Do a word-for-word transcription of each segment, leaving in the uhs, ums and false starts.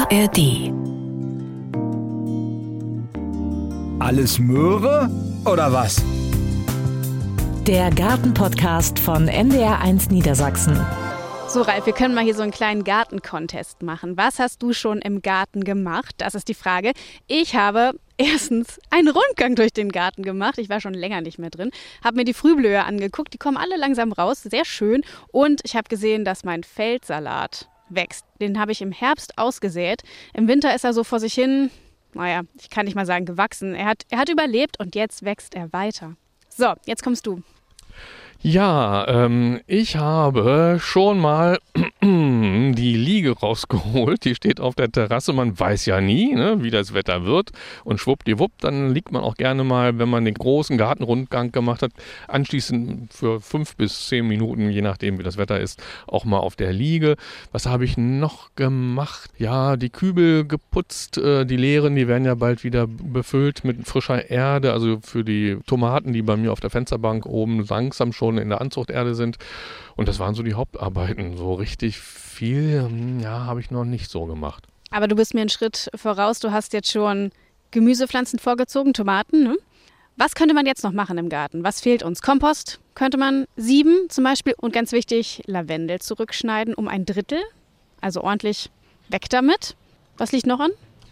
A R D. Alles Möhre oder was? Der Garten-Podcast von N D R eins Niedersachsen. So, Ralf, wir können mal hier so einen kleinen Garten-Contest machen. Was hast du schon im Garten gemacht? Das ist die Frage. Ich habe erstens einen Rundgang durch den Garten gemacht. Ich war schon länger nicht mehr drin. Habe mir die Frühblüher angeguckt. Die kommen alle langsam raus. Sehr schön. Und ich habe gesehen, dass mein Feldsalat wächst. Den habe ich im Herbst ausgesät. Im Winter ist er so vor sich hin, naja, ich kann nicht mal sagen gewachsen. Er hat, er hat überlebt und jetzt wächst er weiter. So, jetzt kommst du. Ja, ähm, ich habe schon mal die Liege rausgeholt. Die steht auf der Terrasse. Man weiß ja nie, ne, wie das Wetter wird. Und schwuppdiwupp, dann liegt man auch gerne mal, wenn man den großen Gartenrundgang gemacht hat, anschließend für fünf bis zehn Minuten, je nachdem wie das Wetter ist, auch mal auf der Liege. Was habe ich noch gemacht? Ja, die Kübel geputzt, äh, die leeren, die werden ja bald wieder befüllt mit frischer Erde. Also für die Tomaten, die bei mir auf der Fensterbank oben langsam schon in der Anzuchterde sind. Und das waren so die Hauptarbeiten. So richtig viel, ja, habe ich noch nicht so gemacht. Aber du bist mir einen Schritt voraus. Du hast jetzt schon Gemüsepflanzen vorgezogen, Tomaten, ne? Was könnte man jetzt noch machen im Garten? Was fehlt uns? Kompost könnte man sieben zum Beispiel. Und ganz wichtig, Lavendel zurückschneiden um ein Drittel. Also ordentlich weg damit. Was liegt noch an?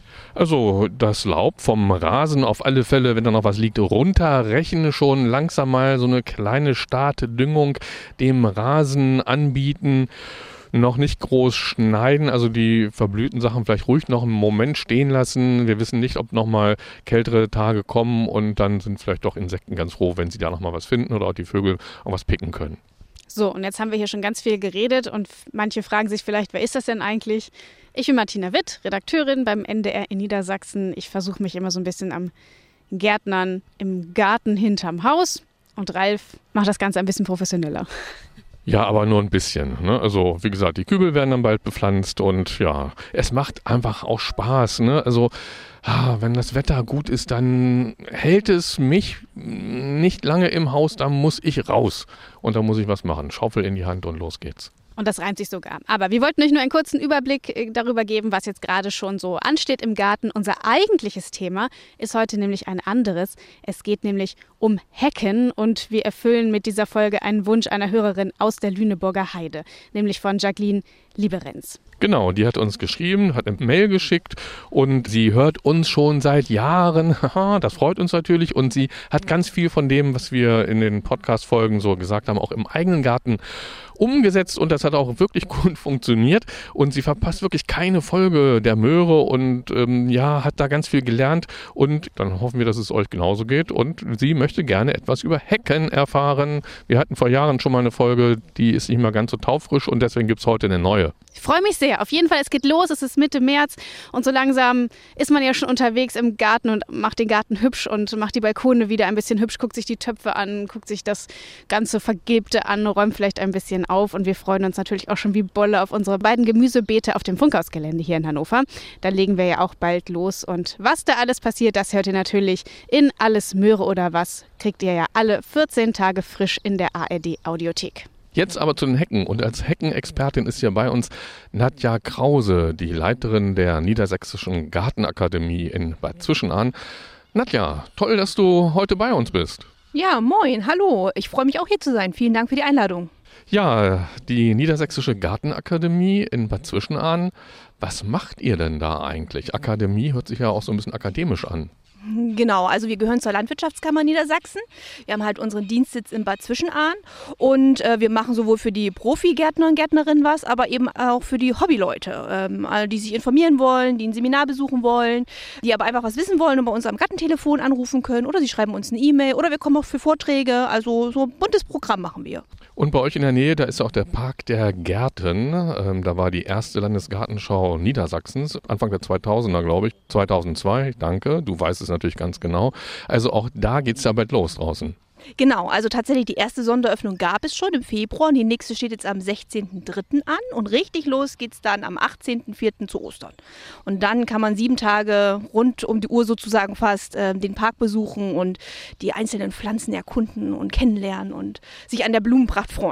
Also das Laub vom Rasen auf alle Fälle, wenn da noch was liegt, runterrechnen, schon langsam mal so eine kleine Startdüngung dem Rasen anbieten. Noch nicht groß schneiden, also die verblühten Sachen vielleicht ruhig noch einen Moment stehen lassen. Wir wissen nicht, ob nochmal kältere Tage kommen und dann sind vielleicht doch Insekten ganz froh, wenn sie da nochmal was finden oder auch die Vögel auch was picken können. So, und jetzt haben wir hier schon ganz viel geredet und manche fragen sich vielleicht, wer ist das denn eigentlich? Ich bin Martina Witt, Redakteurin beim N D R in Niedersachsen. Ich versuche mich immer so ein bisschen am Gärtnern im Garten hinterm Haus und Ralf macht das Ganze ein bisschen professioneller. Ja, aber nur ein bisschen, ne? Also wie gesagt, die Kübel werden dann bald bepflanzt und ja, es macht einfach auch Spaß, ne? Also ah, wenn das Wetter gut ist, dann hält es mich nicht lange im Haus, dann muss ich raus und dann muss ich was machen. Schaufel in die Hand und los geht's. Und das reimt sich sogar. Aber wir wollten euch nur einen kurzen Überblick darüber geben, was jetzt gerade schon so ansteht im Garten. Unser eigentliches Thema ist heute nämlich ein anderes. Es geht nämlich um Hecken und wir erfüllen mit dieser Folge einen Wunsch einer Hörerin aus der Lüneburger Heide, nämlich von Jacqueline Liberenz. Genau, die hat uns geschrieben, hat eine Mail geschickt und sie hört uns schon seit Jahren. Haha, das freut uns natürlich und sie hat ganz viel von dem, was wir in den Podcast-Folgen so gesagt haben, auch im eigenen Garten umgesetzt und das hat auch wirklich gut funktioniert und sie verpasst wirklich keine Folge der Möhre und ähm, ja, hat da ganz viel gelernt und dann hoffen wir, dass es euch genauso geht und sie möchte gerne etwas über Hecken erfahren. Wir hatten vor Jahren schon mal eine Folge, die ist nicht mehr ganz so taufrisch und deswegen gibt es heute eine neue. Ich freue mich sehr. Auf jeden Fall, es geht los, es ist Mitte März und so langsam ist man ja schon unterwegs im Garten und macht den Garten hübsch und macht die Balkone wieder ein bisschen hübsch, guckt sich die Töpfe an, guckt sich das ganze Vergilbte an, räumt vielleicht ein bisschen auf und wir freuen uns natürlich auch schon wie Bolle auf unsere beiden Gemüsebeete auf dem Funkhausgelände hier in Hannover. Da legen wir ja auch bald los und was da alles passiert, das hört ihr natürlich in Alles Möhre oder was, kriegt ihr ja alle vierzehn Tage frisch in der A R D Audiothek. Jetzt aber zu den Hecken und als Heckenexpertin ist hier bei uns Nadja Krause, die Leiterin der Niedersächsischen Gartenakademie in Bad Zwischenahn. Nadja, toll, dass du heute bei uns bist. Ja, moin, hallo, ich freue mich auch hier zu sein. Vielen Dank für die Einladung. Ja, die Niedersächsische Gartenakademie in Bad Zwischenahn, was macht ihr denn da eigentlich? Akademie hört sich ja auch so ein bisschen akademisch an. Genau, also wir gehören zur Landwirtschaftskammer Niedersachsen. Wir haben halt unseren Dienstsitz in Bad Zwischenahn und äh, wir machen sowohl für die Profi-Gärtner und Gärtnerinnen was, aber eben auch für die Hobbyleute, ähm, die sich informieren wollen, die ein Seminar besuchen wollen, die aber einfach was wissen wollen und bei uns am Gartentelefon anrufen können oder sie schreiben uns eine E-Mail oder wir kommen auch für Vorträge, also so ein buntes Programm machen wir. Und bei euch in der Nähe, da ist auch der Park der Gärten. Ähm, da war die erste Landesgartenschau Niedersachsens, Anfang der zweitausender, glaube ich, zweitausendzwei, danke, du weißt es natürlich ganz genau. Also auch da geht es ja bald los draußen. Genau, also tatsächlich die erste Sonderöffnung gab es schon im Februar und die nächste steht jetzt am sechzehnten dritten an und richtig los geht es dann am achtzehnten vierten zu Ostern. Und dann kann man sieben Tage rund um die Uhr sozusagen fast äh, den Park besuchen und die einzelnen Pflanzen erkunden und kennenlernen und sich an der Blumenpracht freuen.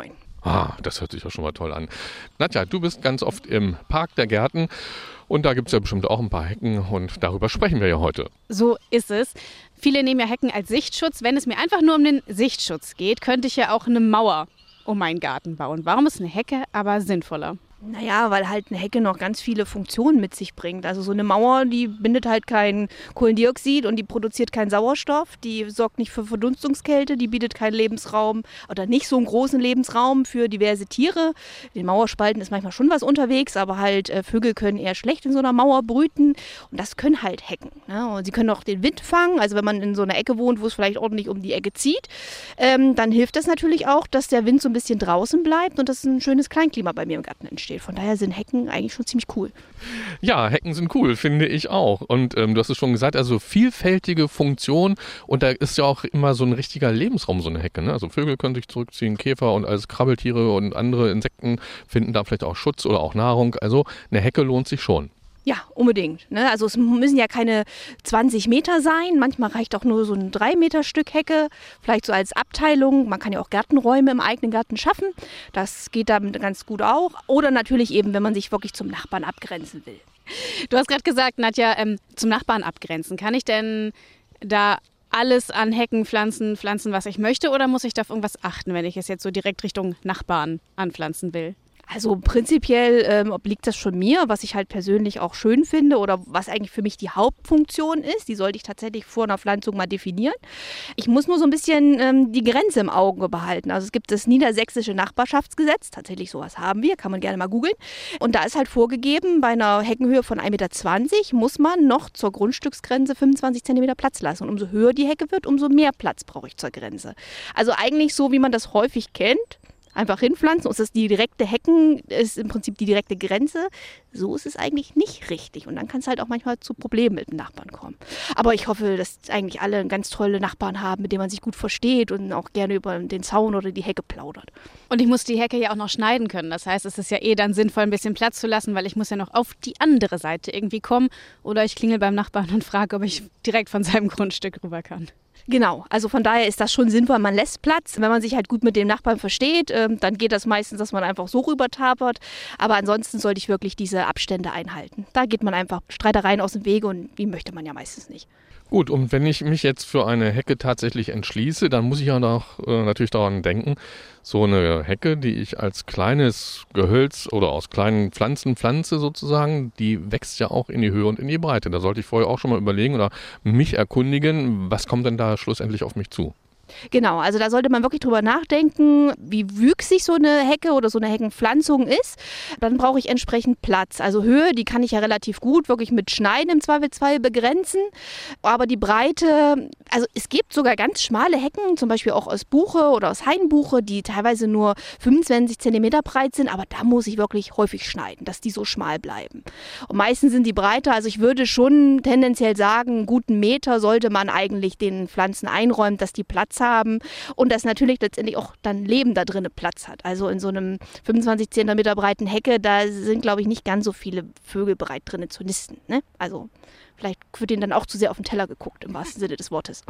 Ah, das hört sich ja schon mal toll an. Nadja, du bist ganz oft im Park der Gärten und da gibt es ja bestimmt auch ein paar Hecken und darüber sprechen wir ja heute. So ist es. Viele nehmen ja Hecken als Sichtschutz. Wenn es mir einfach nur um den Sichtschutz geht, könnte ich ja auch eine Mauer um meinen Garten bauen. Warum ist eine Hecke aber sinnvoller? Naja, weil halt eine Hecke noch ganz viele Funktionen mit sich bringt. Also so eine Mauer, die bindet halt kein Kohlendioxid und die produziert keinen Sauerstoff. Die sorgt nicht für Verdunstungskälte, die bietet keinen Lebensraum oder nicht so einen großen Lebensraum für diverse Tiere. In den Mauerspalten ist manchmal schon was unterwegs, aber halt äh, Vögel können eher schlecht in so einer Mauer brüten und das können halt Hecken. Ne? Und sie können auch den Wind fangen. Also wenn man in so einer Ecke wohnt, wo es vielleicht ordentlich um die Ecke zieht, ähm, dann hilft das natürlich auch, dass der Wind so ein bisschen draußen bleibt und dass ein schönes Kleinklima bei mir im Garten entsteht. Von daher sind Hecken eigentlich schon ziemlich cool. Ja, Hecken sind cool, finde ich auch. Und ähm, du hast es schon gesagt, also vielfältige Funktion und da ist ja auch immer so ein richtiger Lebensraum, so eine Hecke. Ne? Also Vögel können sich zurückziehen, Käfer und alles Krabbeltiere und andere Insekten finden da vielleicht auch Schutz oder auch Nahrung. Also eine Hecke lohnt sich schon. Ja, unbedingt. Ne? Also es müssen ja keine zwanzig Meter sein. Manchmal reicht auch nur so ein drei Meter Stück Hecke, vielleicht so als Abteilung. Man kann ja auch Gartenräume im eigenen Garten schaffen. Das geht dann ganz gut auch. Oder natürlich eben, wenn man sich wirklich zum Nachbarn abgrenzen will. Du hast gerade gesagt, Nadja, ähm, zum Nachbarn abgrenzen. Kann ich denn da alles an Hecken pflanzen, pflanzen, was ich möchte? Oder muss ich da auf irgendwas achten, wenn ich es jetzt so direkt Richtung Nachbarn anpflanzen will? Also prinzipiell ähm, obliegt das schon mir, was ich halt persönlich auch schön finde oder was eigentlich für mich die Hauptfunktion ist. Die sollte ich tatsächlich vor einer Pflanzung mal definieren. Ich muss nur so ein bisschen ähm, die Grenze im Auge behalten. Also es gibt das Niedersächsische Nachbarschaftsgesetz, tatsächlich sowas haben wir, kann man gerne mal googeln. Und da ist halt vorgegeben, bei einer Heckenhöhe von ein Meter zwanzig muss man noch zur Grundstücksgrenze fünfundzwanzig Zentimeter Platz lassen. Und umso höher die Hecke wird, umso mehr Platz brauche ich zur Grenze. Also eigentlich so, wie man das häufig kennt. Einfach hinpflanzen, und das ist die direkte Hecken, ist im Prinzip die direkte Grenze. So ist es eigentlich nicht richtig. Und dann kann es halt auch manchmal zu Problemen mit den Nachbarn kommen. Aber ich hoffe, dass eigentlich alle ganz tolle Nachbarn haben, mit denen man sich gut versteht und auch gerne über den Zaun oder die Hecke plaudert. Und ich muss die Hecke ja auch noch schneiden können. Das heißt, es ist ja eh dann sinnvoll, ein bisschen Platz zu lassen, weil ich muss ja noch auf die andere Seite irgendwie kommen. Oder ich klingel beim Nachbarn und frage, ob ich direkt von seinem Grundstück rüber kann. Genau, also von daher ist das schon sinnvoll, man lässt Platz. Wenn man sich halt gut mit dem Nachbarn versteht, ähm, dann geht das meistens, dass man einfach so rüber tapert. Aber ansonsten sollte ich wirklich diese Abstände einhalten. Da geht man einfach Streitereien aus dem Wege und die möchte man ja meistens nicht. Gut, und wenn ich mich jetzt für eine Hecke tatsächlich entschließe, dann muss ich ja noch, äh, natürlich daran denken, so eine Hecke, die ich als kleines Gehölz oder aus kleinen Pflanzen pflanze sozusagen, die wächst ja auch in die Höhe und in die Breite. Da sollte ich vorher auch schon mal überlegen oder mich erkundigen, was kommt denn da schlussendlich auf mich zu? Genau, also da sollte man wirklich drüber nachdenken, wie wüchsig so eine Hecke oder so eine Heckenpflanzung ist. Dann brauche ich entsprechend Platz. Also Höhe, die kann ich ja relativ gut wirklich mit Schneiden im Zweifelsfall begrenzen. Aber die Breite, also es gibt sogar ganz schmale Hecken, zum Beispiel auch aus Buche oder aus Hainbuche, die teilweise nur fünfundzwanzig Zentimeter breit sind. Aber da muss ich wirklich häufig schneiden, dass die so schmal bleiben. Und meistens sind die breiter. Also ich würde schon tendenziell sagen, einen guten Meter sollte man eigentlich den Pflanzen einräumen, dass die Platz haben und dass natürlich letztendlich auch dann Leben da drin Platz hat. Also in so einem fünfundzwanzig Zentimeter breiten Hecke, da sind, glaube ich, nicht ganz so viele Vögel bereit drin zu nisten. Ne? Also vielleicht wird ihnen dann auch zu sehr auf den Teller geguckt, im wahrsten Sinne des Wortes.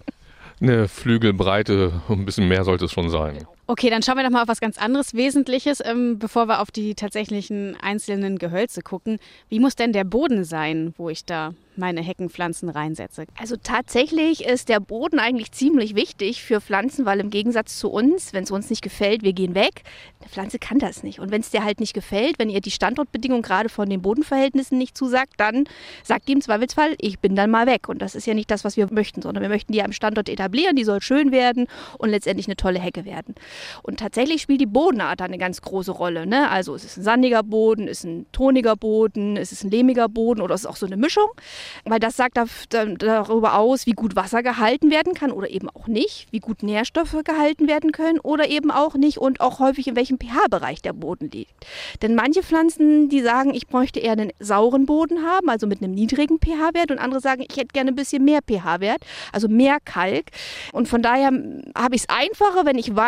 Eine Flügelbreite, ein bisschen mehr sollte es schon sein. Okay, dann schauen wir doch mal auf was ganz anderes Wesentliches, ähm, bevor wir auf die tatsächlichen einzelnen Gehölze gucken. Wie muss denn der Boden sein, wo ich da meine Heckenpflanzen reinsetze? Also tatsächlich ist der Boden eigentlich ziemlich wichtig für Pflanzen, weil im Gegensatz zu uns, wenn es uns nicht gefällt, wir gehen weg. Eine Pflanze kann das nicht. Und wenn es dir halt nicht gefällt, wenn ihr die Standortbedingungen gerade von den Bodenverhältnissen nicht zusagt, dann sagt die im Zweifelsfall, ich bin dann mal weg. Und das ist ja nicht das, was wir möchten, sondern wir möchten die am Standort etablieren, die soll schön werden und letztendlich eine tolle Hecke werden. Und tatsächlich spielt die Bodenart da eine ganz große Rolle. Ne? Also es ist ein sandiger Boden, es ist ein toniger Boden, es ist ein lehmiger Boden oder es ist auch so eine Mischung. Weil das sagt darüber aus, wie gut Wasser gehalten werden kann oder eben auch nicht, wie gut Nährstoffe gehalten werden können oder eben auch nicht und auch häufig in welchem pH-Bereich der Boden liegt. Denn manche Pflanzen, die sagen, ich bräuchte eher einen sauren Boden haben, also mit einem niedrigen pH-Wert und andere sagen, ich hätte gerne ein bisschen mehr pH-Wert, also mehr Kalk. Und von daher habe ich es einfacher, wenn ich weiß, wie mein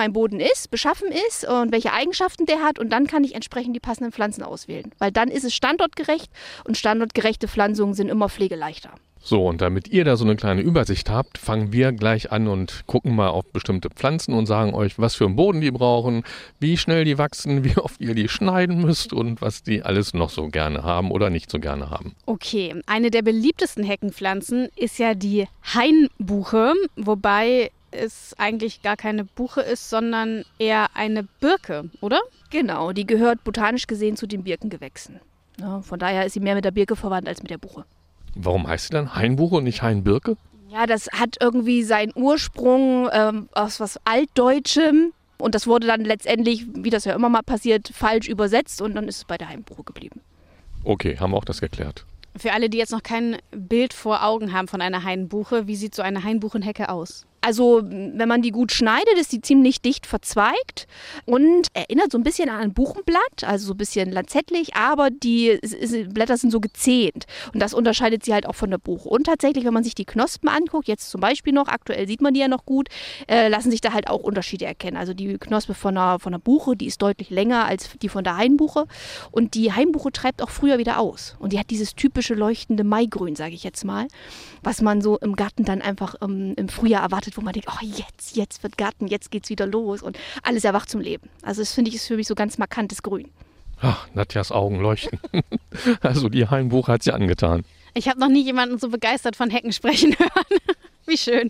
mein Boden ist, beschaffen ist und welche Eigenschaften der hat und dann kann ich entsprechend die passenden Pflanzen auswählen. Weil dann ist es standortgerecht und standortgerechte Pflanzungen sind immer pflegeleichter. So, und damit ihr da so eine kleine Übersicht habt, fangen wir gleich an und gucken mal auf bestimmte Pflanzen und sagen euch, was für einen Boden die brauchen, wie schnell die wachsen, wie oft ihr die schneiden müsst und was die alles noch so gerne haben oder nicht so gerne haben. Okay, eine der beliebtesten Heckenpflanzen ist ja die Hainbuche, wobei es eigentlich gar keine Buche ist, sondern eher eine Birke, oder? Genau, die gehört botanisch gesehen zu den Birkengewächsen. Ja, von daher ist sie mehr mit der Birke verwandt als mit der Buche. Warum heißt sie dann Hainbuche und nicht Hainbirke? Ja, das hat irgendwie seinen Ursprung ähm, aus was Altdeutschem und das wurde dann letztendlich, wie das ja immer mal passiert, falsch übersetzt und dann ist es bei der Hainbuche geblieben. Okay, haben wir auch das geklärt. Für alle, die jetzt noch kein Bild vor Augen haben von einer Hainbuche, wie sieht so eine Hainbuchenhecke aus? Also wenn man die gut schneidet, ist die ziemlich dicht verzweigt und erinnert so ein bisschen an ein Buchenblatt, also so ein bisschen lanzettlich, aber die Blätter sind so gezähnt und das unterscheidet sie halt auch von der Buche. Und tatsächlich, wenn man sich die Knospen anguckt, jetzt zum Beispiel noch, aktuell sieht man die ja noch gut, äh, lassen sich da halt auch Unterschiede erkennen. Also die Knospe von der, von der Buche, die ist deutlich länger als die von der Hainbuche und die Hainbuche treibt auch früher wieder aus und die hat dieses typische leuchtende Maigrün, sage ich jetzt mal, was man so im Garten dann einfach ähm, im Frühjahr erwartet, wo man denkt, oh jetzt, jetzt wird Garten, jetzt geht's wieder los und alles erwacht zum Leben. Also das finde ich ist für mich so ganz markantes Grün. Ach, Nadjas Augen leuchten. Also die Hainbuche hat sie angetan. Ich habe noch nie jemanden so begeistert von Hecken sprechen hören. Wie schön.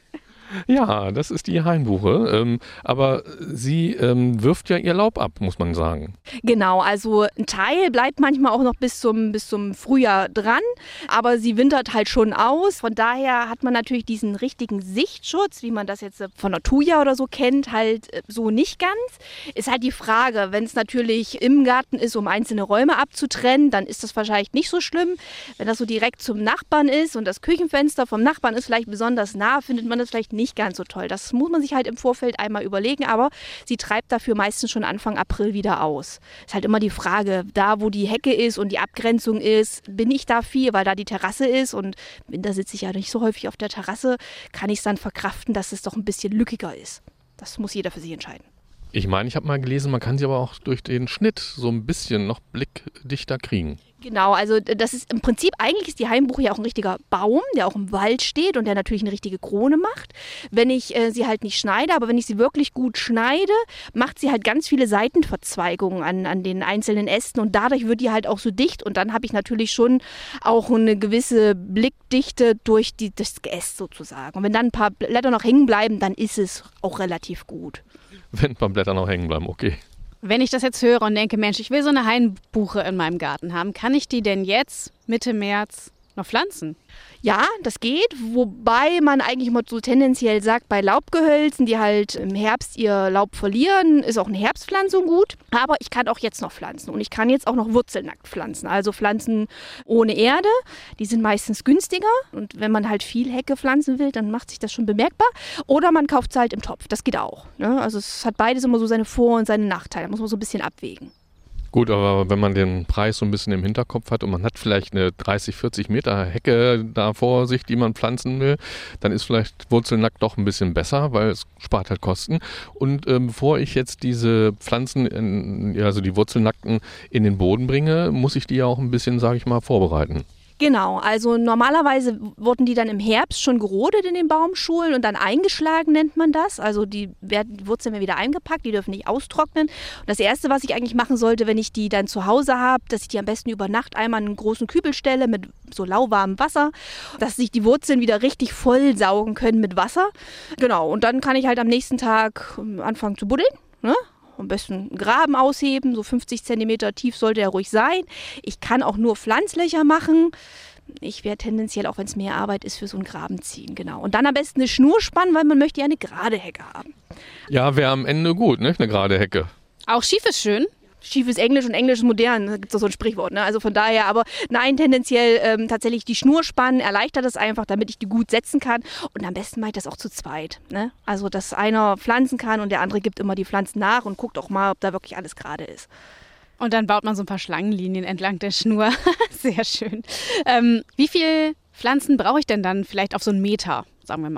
Ja, das ist die Hainbuche, ähm, aber sie ähm, wirft ja ihr Laub ab, muss man sagen. Genau, also ein Teil bleibt manchmal auch noch bis zum, bis zum Frühjahr dran, aber sie wintert halt schon aus. Von daher hat man natürlich diesen richtigen Sichtschutz, wie man das jetzt von der Thuja oder so kennt, halt so nicht ganz. Ist halt die Frage, wenn es natürlich im Garten ist, um einzelne Räume abzutrennen, dann ist das wahrscheinlich nicht so schlimm. Wenn das so direkt zum Nachbarn ist und das Küchenfenster vom Nachbarn ist vielleicht besonders nah, findet man das vielleicht nicht ganz so toll. Das muss man sich halt im Vorfeld einmal überlegen, aber sie treibt dafür meistens schon Anfang April wieder aus. Ist halt immer die Frage, da wo die Hecke ist und die Abgrenzung ist, bin ich da viel, weil da die Terrasse ist und im Winter sitze ich ja nicht so häufig auf der Terrasse, kann ich es dann verkraften, dass es doch ein bisschen lückiger ist. Das muss jeder für sich entscheiden. Ich meine, ich habe mal gelesen, man kann sie aber auch durch den Schnitt so ein bisschen noch blickdichter kriegen. Genau, also das ist im Prinzip, eigentlich ist die Hainbuche ja auch ein richtiger Baum, der auch im Wald steht und der natürlich eine richtige Krone macht. Wenn ich äh, sie halt nicht schneide, aber wenn ich sie wirklich gut schneide, macht sie halt ganz viele Seitenverzweigungen an, an den einzelnen Ästen und dadurch wird die halt auch so dicht und dann habe ich natürlich schon auch eine gewisse Blickdichte durch die, das Geäst sozusagen. Und wenn dann ein paar Blätter noch hängen bleiben, dann ist es auch relativ gut. Wenn ein paar Blätter noch hängen bleiben, okay. Wenn ich das jetzt höre und denke, Mensch, ich will so eine Hainbuche in meinem Garten haben, kann ich die denn jetzt Mitte März noch pflanzen? Ja, das geht, wobei man eigentlich immer so tendenziell sagt, bei Laubgehölzen, die halt im Herbst ihr Laub verlieren, ist auch eine Herbstpflanzung gut. Aber ich kann auch jetzt noch pflanzen und ich kann jetzt auch noch wurzelnackt pflanzen, also Pflanzen ohne Erde. Die sind meistens günstiger und wenn man halt viel Hecke pflanzen will, dann macht sich das schon bemerkbar. Oder man kauft es halt im Topf, das geht auch. Ne? Also es hat beides immer so seine Vor- und seine Nachteile, da muss man so ein bisschen abwägen. Gut, aber wenn man den Preis so ein bisschen im Hinterkopf hat und man hat vielleicht eine dreißig, vierzig Meter Hecke da vor sich, die man pflanzen will, dann ist vielleicht wurzelnackt doch ein bisschen besser, weil es spart halt Kosten. Und ähm, bevor ich jetzt diese Pflanzen, in, also die wurzelnackten, in den Boden bringe, muss ich die ja auch ein bisschen, sage ich mal, vorbereiten. Genau, also normalerweise wurden die dann im Herbst schon gerodet in den Baumschulen und dann eingeschlagen nennt man das. Also die, werden, die Wurzeln werden wieder eingepackt, die dürfen nicht austrocknen. Und das Erste, was ich eigentlich machen sollte, wenn ich die dann zu Hause habe, dass ich die am besten über Nacht einmal in einen großen Kübel stelle mit so lauwarmem Wasser, dass sich die Wurzeln wieder richtig voll saugen können mit Wasser. Genau, und dann kann ich halt am nächsten Tag anfangen zu buddeln, ne? Am besten einen Graben ausheben, so fünfzig Zentimeter tief sollte er ruhig sein. Ich kann auch nur Pflanzlöcher machen. Ich werde tendenziell, auch wenn es mehr Arbeit ist, für so einen Graben ziehen, genau. Und dann am besten eine Schnur spannen, weil man möchte ja eine gerade Hecke haben. Ja, wäre am Ende gut, ne? Eine gerade Hecke. Auch schief ist schön. Schief ist Englisch und Englisch ist modern, da gibt es doch so ein Sprichwort, ne? Also von daher, aber nein, tendenziell ähm, tatsächlich die Schnur spannen, erleichtert das einfach, damit ich die gut setzen kann und am besten mache ich das auch zu zweit, ne? Also dass einer pflanzen kann und der andere gibt immer die Pflanzen nach und guckt auch mal, ob da wirklich alles gerade ist. Und dann baut man so ein paar Schlangenlinien entlang der Schnur. Sehr schön. Ähm, wie viele Pflanzen brauche ich denn dann vielleicht auf so einen Meter, sagen wir mal?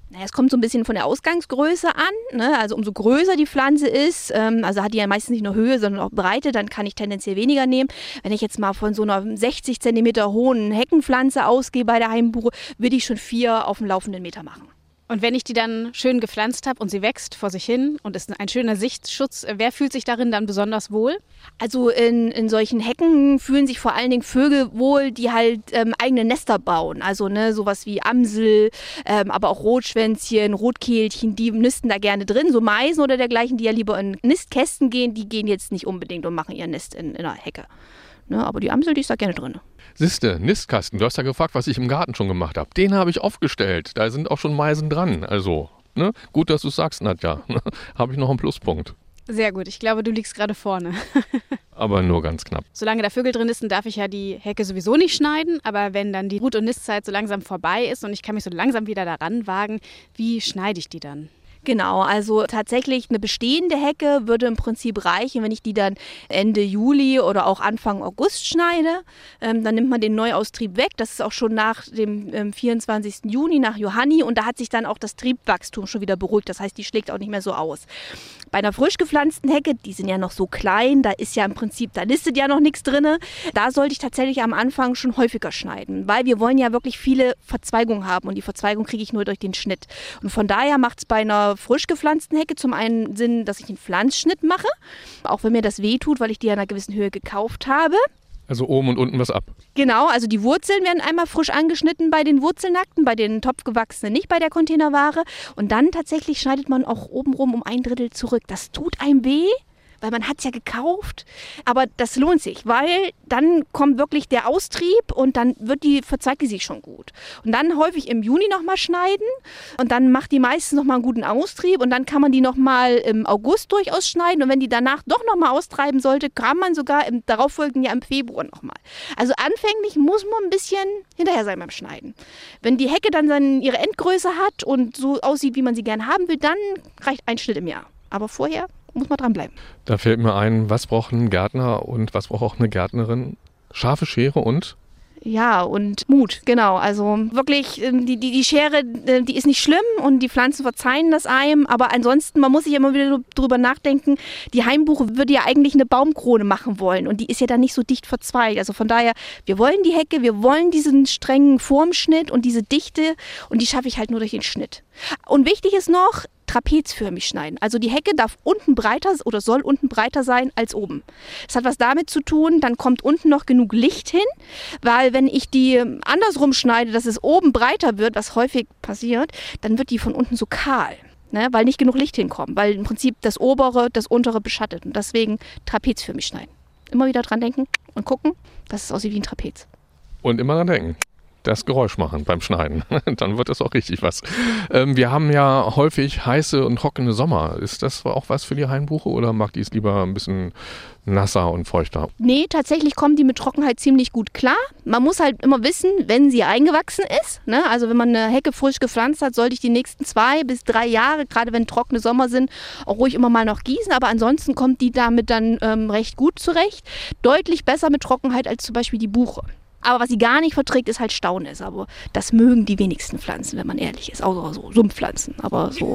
Naja, es kommt so ein bisschen von der Ausgangsgröße an, ne? Also umso größer die Pflanze ist, ähm, also hat die ja meistens nicht nur Höhe, sondern auch Breite, dann kann ich tendenziell weniger nehmen. Wenn ich jetzt mal von so einer sechzig Zentimeter hohen Heckenpflanze ausgehe bei der Heimbuche, würde ich schon vier auf dem laufenden Meter machen. Und wenn ich die dann schön gepflanzt habe und sie wächst vor sich hin und ist ein schöner Sichtschutz, wer fühlt sich darin dann besonders wohl? Also in, in solchen Hecken fühlen sich vor allen Dingen Vögel wohl, die halt ähm, eigene Nester bauen. Also ne, sowas wie Amsel, ähm, aber auch Rotschwänzchen, Rotkehlchen, die nisten da gerne drin. So Meisen oder dergleichen, die ja lieber in Nistkästen gehen, die gehen jetzt nicht unbedingt und machen ihr Nest in, in einer Hecke. Ne, aber die Amsel, die ist da gerne drin. Siehste, Nistkasten, du hast ja gefragt, was ich im Garten schon gemacht habe. Den habe ich aufgestellt. Da sind auch schon Meisen dran. Also, ne? Gut, dass du es sagst, Nadja. Habe ich noch einen Pluspunkt. Sehr gut, ich glaube, du liegst gerade vorne. Aber nur ganz knapp. Solange da Vögel drin nisten, darf ich ja die Hecke sowieso nicht schneiden. Aber wenn dann die Brut- und Nistzeit so langsam vorbei ist und ich kann mich so langsam wieder daran wagen, wie schneide ich die dann? Genau, also tatsächlich eine bestehende Hecke würde im Prinzip reichen, wenn ich die dann Ende Juli oder auch Anfang August schneide. Ähm, dann nimmt man den Neuaustrieb weg. Das ist auch schon nach dem ähm, vierundzwanzigsten Juni, nach Johanni. Und da hat sich dann auch das Triebwachstum schon wieder beruhigt. Das heißt, die schlägt auch nicht mehr so aus. Bei einer frisch gepflanzten Hecke, die sind ja noch so klein, da ist ja im Prinzip, da nistet ja noch nichts drin. Da sollte ich tatsächlich am Anfang schon häufiger schneiden, weil wir wollen ja wirklich viele Verzweigungen haben und die Verzweigung kriege ich nur durch den Schnitt. Und von daher macht es bei einer frisch gepflanzten Hecke zum einen Sinn, dass ich einen Pflanzschnitt mache, auch wenn mir das wehtut, weil ich die ja in einer gewissen Höhe gekauft habe. Also oben und unten was ab. Genau, also die Wurzeln werden einmal frisch angeschnitten bei den Wurzelnackten, bei den Topfgewachsenen nicht, bei der Containerware. Und dann tatsächlich schneidet man auch obenrum um ein Drittel zurück. Das tut einem weh, weil man hat es ja gekauft. Aber das lohnt sich, weil dann kommt wirklich der Austrieb und dann wird die, verzweigt die sich schon gut. Und dann häufig im Juni nochmal schneiden und dann macht die meistens nochmal einen guten Austrieb und dann kann man die nochmal im August durchaus schneiden und wenn die danach doch nochmal austreiben sollte, kann man sogar im darauffolgenden Jahr im Februar nochmal. Also anfänglich muss man ein bisschen hinterher sein beim Schneiden. Wenn die Hecke dann, dann ihre Endgröße hat und so aussieht, wie man sie gerne haben will, dann reicht ein Schnitt im Jahr. Aber vorher muss man dranbleiben. Da fällt mir ein, was braucht ein Gärtner und was braucht auch eine Gärtnerin? Scharfe Schere und? Ja, und Mut, genau. Also wirklich, die, die, die Schere, die ist nicht schlimm und die Pflanzen verzeihen das einem. Aber ansonsten, man muss sich immer wieder drüber nachdenken, die Heimbuche würde ja eigentlich eine Baumkrone machen wollen. Und die ist ja dann nicht so dicht verzweigt. Also von daher, wir wollen die Hecke, wir wollen diesen strengen Formschnitt und diese Dichte. Und die schaffe ich halt nur durch den Schnitt. Und wichtig ist noch, trapezförmig schneiden. Also die Hecke darf unten breiter oder soll unten breiter sein als oben. Das hat was damit zu tun, dann kommt unten noch genug Licht hin, weil wenn ich die andersrum schneide, dass es oben breiter wird, was häufig passiert, dann wird die von unten so kahl, ne, weil nicht genug Licht hinkommt, weil im Prinzip das obere das untere beschattet und deswegen trapezförmig schneiden. Immer wieder dran denken und gucken, dass es aussieht wie ein Trapez. Und immer dran denken. Das Geräusch machen beim Schneiden. Dann wird das auch richtig was. Ähm, wir haben ja häufig heiße und trockene Sommer. Ist das auch was für die Hainbuche oder mag die es lieber ein bisschen nasser und feuchter? Nee, tatsächlich kommen die mit Trockenheit ziemlich gut klar. Man muss halt immer wissen, wenn sie eingewachsen ist. Ne? Also wenn man eine Hecke frisch gepflanzt hat, sollte ich die nächsten zwei bis drei Jahre, gerade wenn trockene Sommer sind, auch ruhig immer mal noch gießen. Aber ansonsten kommt die damit dann ähm, recht gut zurecht. Deutlich besser mit Trockenheit als zum Beispiel die Buche. Aber was sie gar nicht verträgt, ist halt Staunässe. Aber das mögen die wenigsten Pflanzen, wenn man ehrlich ist. Außer so Sumpfpflanzen. Aber so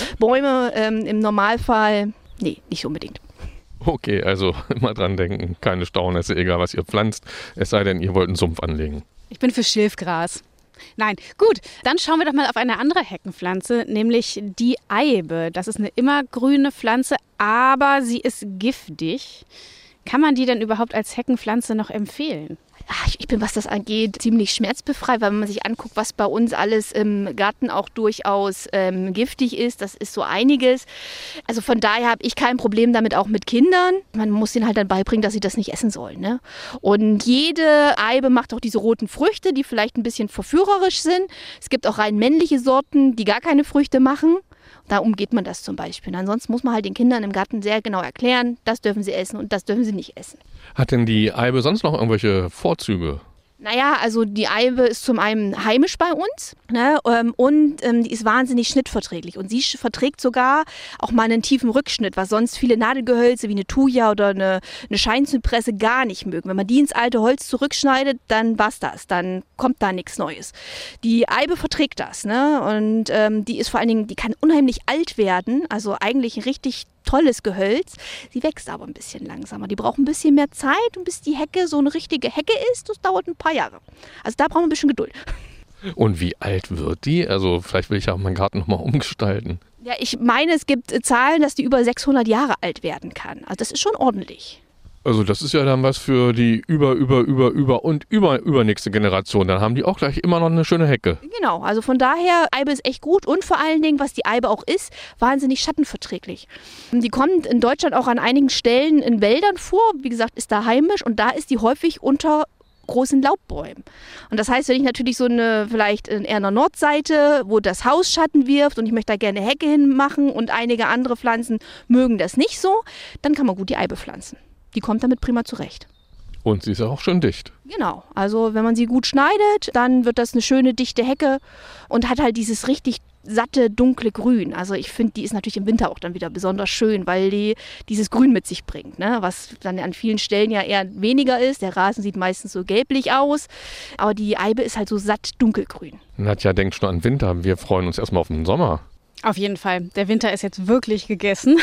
Bäume ähm, im Normalfall, nee, nicht unbedingt. Okay, also immer dran denken, keine Staunässe, egal was ihr pflanzt. Es sei denn, ihr wollt einen Sumpf anlegen. Ich bin für Schilfgras. Nein, gut, dann schauen wir doch mal auf eine andere Heckenpflanze, nämlich die Eibe. Das ist eine immergrüne Pflanze, aber sie ist giftig. Kann man die denn überhaupt als Heckenpflanze noch empfehlen? Ich bin, was das angeht, ziemlich schmerzbefreit, weil wenn man sich anguckt, was bei uns alles im Garten auch durchaus ähm, giftig ist, das ist so einiges. Also von daher habe ich kein Problem damit, auch mit Kindern. Man muss ihnen halt dann beibringen, dass sie das nicht essen sollen. Ne? Und jede Eibe macht auch diese roten Früchte, die vielleicht ein bisschen verführerisch sind. Es gibt auch rein männliche Sorten, die gar keine Früchte machen. Da umgeht man das zum Beispiel. Und ansonsten muss man halt den Kindern im Garten sehr genau erklären, das dürfen sie essen und das dürfen sie nicht essen. Hat denn die Eibe sonst noch irgendwelche Vorzüge? Naja, also die Eibe ist zum einen heimisch bei uns, ne, ähm, und ähm, die ist wahnsinnig schnittverträglich. Und sie sch- verträgt sogar auch mal einen tiefen Rückschnitt, was sonst viele Nadelgehölze wie eine Thuja oder eine, eine Scheinzypresse gar nicht mögen. Wenn man die ins alte Holz zurückschneidet, dann war's das, dann kommt da nichts Neues. Die Eibe verträgt das, ne? Und ähm, die ist vor allen Dingen, die kann unheimlich alt werden, also eigentlich ein richtig tolles Gehölz. Sie wächst aber ein bisschen langsamer. Die braucht ein bisschen mehr Zeit und bis die Hecke so eine richtige Hecke ist, das dauert ein paar Jahre. Also da brauchen wir ein bisschen Geduld. Und wie alt wird die? Also vielleicht will ich auch meinen Garten nochmal umgestalten. Ja, ich meine, es gibt Zahlen, dass die über sechshundert Jahre alt werden kann. Also das ist schon ordentlich. Also das ist ja dann was für die über, über, über, über und über, übernächste Generation. Dann haben die auch gleich immer noch eine schöne Hecke. Genau, also von daher, Eibe ist echt gut und vor allen Dingen, was die Eibe auch ist, wahnsinnig schattenverträglich. Die kommt in Deutschland auch an einigen Stellen in Wäldern vor. Wie gesagt, ist da heimisch und da ist die häufig unter großen Laubbäumen. Und das heißt, wenn ich natürlich so eine, vielleicht in eher einer Nordseite, wo das Haus Schatten wirft und ich möchte da gerne Hecke hinmachen und einige andere Pflanzen mögen das nicht so, dann kann man gut die Eibe pflanzen. Die kommt damit prima zurecht. Und sie ist auch schön dicht. Genau, also wenn man sie gut schneidet, dann wird das eine schöne dichte Hecke und hat halt dieses richtig satte, dunkle Grün. Also ich finde, die ist natürlich im Winter auch dann wieder besonders schön, weil die dieses Grün mit sich bringt, ne? Was dann an vielen Stellen ja eher weniger ist. Der Rasen sieht meistens so gelblich aus, aber die Eibe ist halt so satt dunkelgrün. Nadja denkt schon an Winter. Wir freuen uns erstmal auf den Sommer. Auf jeden Fall. Der Winter ist jetzt wirklich gegessen.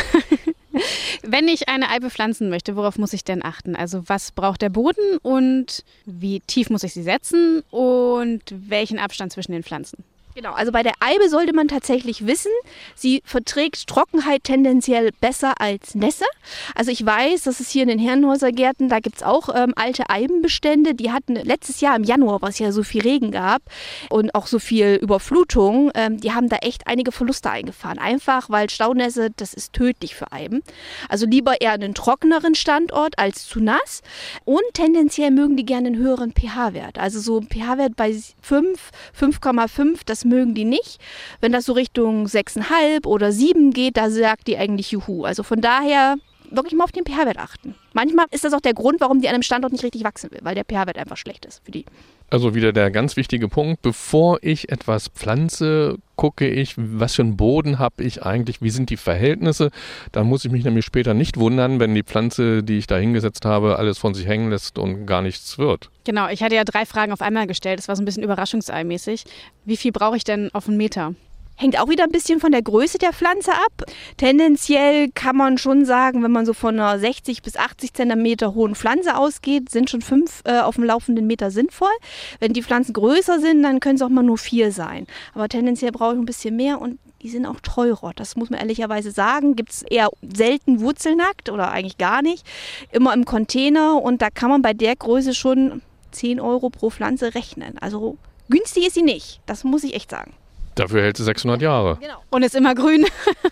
Wenn ich eine Eibe pflanzen möchte, worauf muss ich denn achten? Also was braucht der Boden und wie tief muss ich sie setzen und welchen Abstand zwischen den Pflanzen? Genau, also bei der Eibe sollte man tatsächlich wissen, sie verträgt Trockenheit tendenziell besser als Nässe. Also ich weiß, dass es hier in den Herrenhäuser Gärten, da gibt es auch ähm, alte Eibenbestände, die hatten letztes Jahr im Januar, was ja so viel Regen gab und auch so viel Überflutung, ähm, die haben da echt einige Verluste eingefahren. Einfach, weil Staunässe, das ist tödlich für Eiben. Also lieber eher einen trockeneren Standort als zu nass und tendenziell mögen die gerne einen höheren pH-Wert. Also so ein pH-Wert bei fünf, fünf Komma fünf, das mögen die nicht. Wenn das so Richtung sechs Komma fünf oder sieben geht, da sagt die eigentlich Juhu. Also von daher wirklich mal auf den pH-Wert achten. Manchmal ist das auch der Grund, warum die an einem Standort nicht richtig wachsen will, weil der pH-Wert einfach schlecht ist für die. Also wieder der ganz wichtige Punkt, bevor ich etwas pflanze, gucke ich, was für einen Boden habe ich eigentlich, wie sind die Verhältnisse. Da muss ich mich nämlich später nicht wundern, wenn die Pflanze, die ich da hingesetzt habe, alles von sich hängen lässt und gar nichts wird. Genau, ich hatte ja drei Fragen auf einmal gestellt. Das war so ein bisschen Überraschungsei-mäßig. Wie viel brauche ich denn auf einen Meter? Hängt auch wieder ein bisschen von der Größe der Pflanze ab. Tendenziell kann man schon sagen, wenn man so von einer sechzig bis achtzig Zentimeter hohen Pflanze ausgeht, sind schon fünf äh, auf dem laufenden Meter sinnvoll. Wenn die Pflanzen größer sind, dann können es auch mal nur vier sein. Aber tendenziell brauche ich ein bisschen mehr und die sind auch teurer. Das muss man ehrlicherweise sagen. Gibt es eher selten wurzelnackt oder eigentlich gar nicht. Immer im Container und da kann man bei der Größe schon zehn Euro pro Pflanze rechnen. Also günstig ist sie nicht. Das muss ich echt sagen. Dafür hält sie sechshundert Jahre. Genau. Und ist immer grün.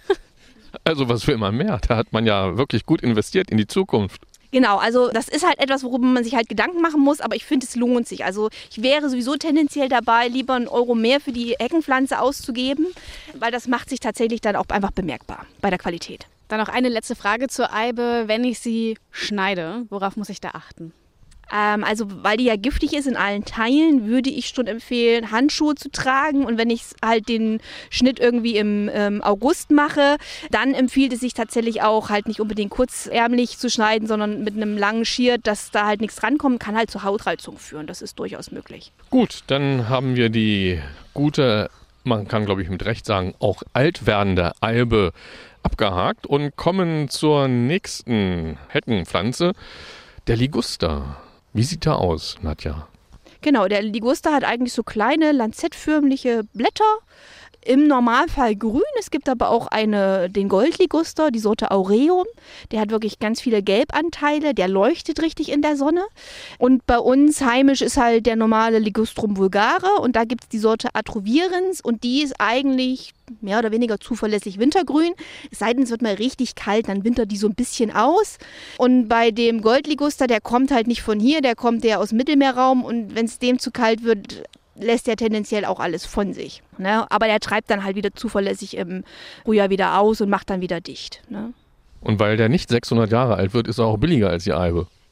Also was für immer mehr. Da hat man ja wirklich gut investiert in die Zukunft. Genau, also das ist halt etwas, worüber man sich halt Gedanken machen muss, aber ich finde, es lohnt sich. Also ich wäre sowieso tendenziell dabei, lieber einen Euro mehr für die Heckenpflanze auszugeben, weil das macht sich tatsächlich dann auch einfach bemerkbar bei der Qualität. Dann noch eine letzte Frage zur Eibe. Wenn ich sie schneide, worauf muss ich da achten? Ähm, also weil die ja giftig ist in allen Teilen, würde ich schon empfehlen, Handschuhe zu tragen. Und wenn ich halt den Schnitt irgendwie im ähm, August mache, dann empfiehlt es sich tatsächlich auch halt nicht unbedingt kurzärmlich zu schneiden, sondern mit einem langen Schirr, dass da halt nichts rankommt, kann halt zu Hautreizung führen. Das ist durchaus möglich. Gut, dann haben wir die gute, man kann glaube ich mit Recht sagen, auch alt werdende Eibe abgehakt und kommen zur nächsten Heckenpflanze, der Liguster. Wie sieht der aus, Nadja? Genau, der Liguster hat eigentlich so kleine, lanzettförmliche Blätter. Im Normalfall grün. Es gibt aber auch eine, den Goldliguster, die Sorte Aureum. Der hat wirklich ganz viele Gelbanteile. Der leuchtet richtig in der Sonne. Und bei uns heimisch ist halt der normale Ligustrum vulgare. Und da gibt es die Sorte Atrovierens. Und die ist eigentlich mehr oder weniger zuverlässig wintergrün. Es sei denn, es wird mal richtig kalt, dann wintert die so ein bisschen aus. Und bei dem Goldliguster, der kommt halt nicht von hier, der kommt ja aus dem Mittelmeerraum. Und wenn es dem zu kalt wird, lässt er tendenziell auch alles von sich. Ne? Aber der treibt dann halt wieder zuverlässig im Frühjahr wieder aus und macht dann wieder dicht. Ne? Und weil der nicht sechshundert Jahre alt wird, ist er auch billiger als die Eibe.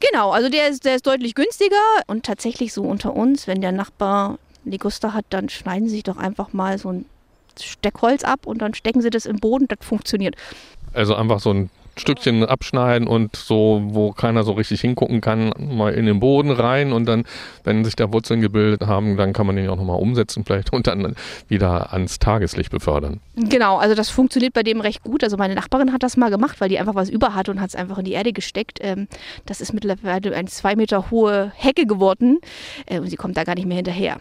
Genau, also der ist, der ist deutlich günstiger und tatsächlich so unter uns, wenn der Nachbar Liguster hat, dann schneiden sie sich doch einfach mal so ein Steckholz ab und dann stecken sie das im Boden, das funktioniert. Also einfach so ein Stückchen abschneiden und so, wo keiner so richtig hingucken kann, mal in den Boden rein und dann, wenn sich da Wurzeln gebildet haben, dann kann man den auch nochmal umsetzen vielleicht und dann wieder ans Tageslicht befördern. Genau, also das funktioniert bei dem recht gut. Also meine Nachbarin hat das mal gemacht, weil die einfach was über hatte und hat es einfach in die Erde gesteckt. Das ist mittlerweile eine zwei Meter hohe Hecke geworden und sie kommt da gar nicht mehr hinterher.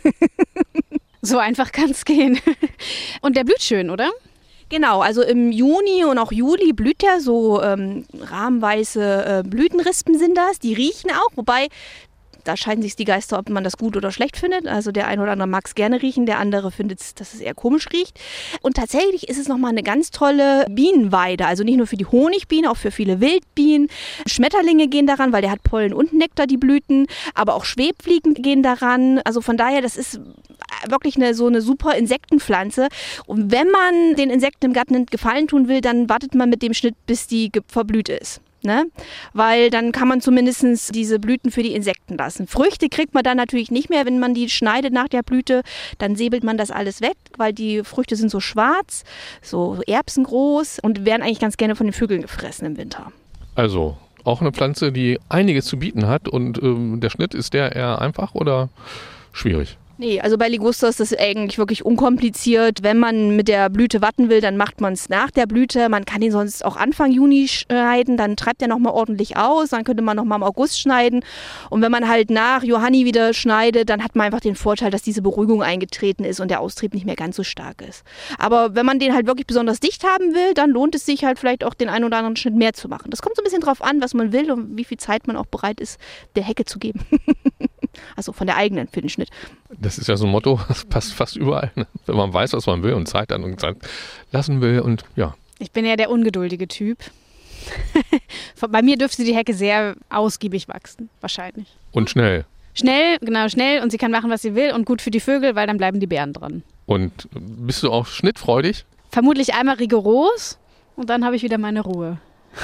So einfach kann es gehen. Und der blüht schön, oder? Genau, also im Juni und auch Juli blüht der, so ähm, rahmenweiße äh, Blütenrispen sind das, die riechen auch, wobei da scheiden sich die Geister, ob man das gut oder schlecht findet. Also der eine oder andere mag es gerne riechen, der andere findet, dass es eher komisch riecht. Und tatsächlich ist es nochmal eine ganz tolle Bienenweide. Also nicht nur für die Honigbiene, auch für viele Wildbienen. Schmetterlinge gehen daran, weil der hat Pollen und Nektar, die Blüten. Aber auch Schwebfliegen gehen daran. Also von daher, das ist wirklich eine, so eine super Insektenpflanze. Und wenn man den Insekten im Garten einen Gefallen tun will, dann wartet man mit dem Schnitt, bis die verblüht ist. Ne? Weil dann kann man zumindest diese Blüten für die Insekten lassen. Früchte kriegt man dann natürlich nicht mehr, wenn man die schneidet nach der Blüte. Dann säbelt man das alles weg, weil die Früchte sind so schwarz, so erbsengroß und werden eigentlich ganz gerne von den Vögeln gefressen im Winter. Also auch eine Pflanze, die einiges zu bieten hat und ähm, der Schnitt, ist der eher einfach oder schwierig? Nee, also bei Liguster ist das eigentlich wirklich unkompliziert. Wenn man mit der Blüte warten will, dann macht man es nach der Blüte. Man kann ihn sonst auch Anfang Juni schneiden, dann treibt er nochmal ordentlich aus. Dann könnte man nochmal im August schneiden. Und wenn man halt nach Johanni wieder schneidet, dann hat man einfach den Vorteil, dass diese Beruhigung eingetreten ist und der Austrieb nicht mehr ganz so stark ist. Aber wenn man den halt wirklich besonders dicht haben will, dann lohnt es sich halt vielleicht auch den einen oder anderen Schnitt mehr zu machen. Das kommt so ein bisschen drauf an, was man will und wie viel Zeit man auch bereit ist, der Hecke zu geben. Also von der eigenen für den Schnitt. Das ist ja so ein Motto, das passt fast überall. Ne? Wenn man weiß, was man will und Zeit dann und Zeit lassen will und ja. Ich bin ja der ungeduldige Typ. Bei mir dürfte die Hecke sehr ausgiebig wachsen, wahrscheinlich. Und schnell. Schnell, genau, schnell und sie kann machen, was sie will und gut für die Vögel, weil dann bleiben die Beeren dran. Und bist du auch schnittfreudig? Vermutlich einmal rigoros und dann habe ich wieder meine Ruhe.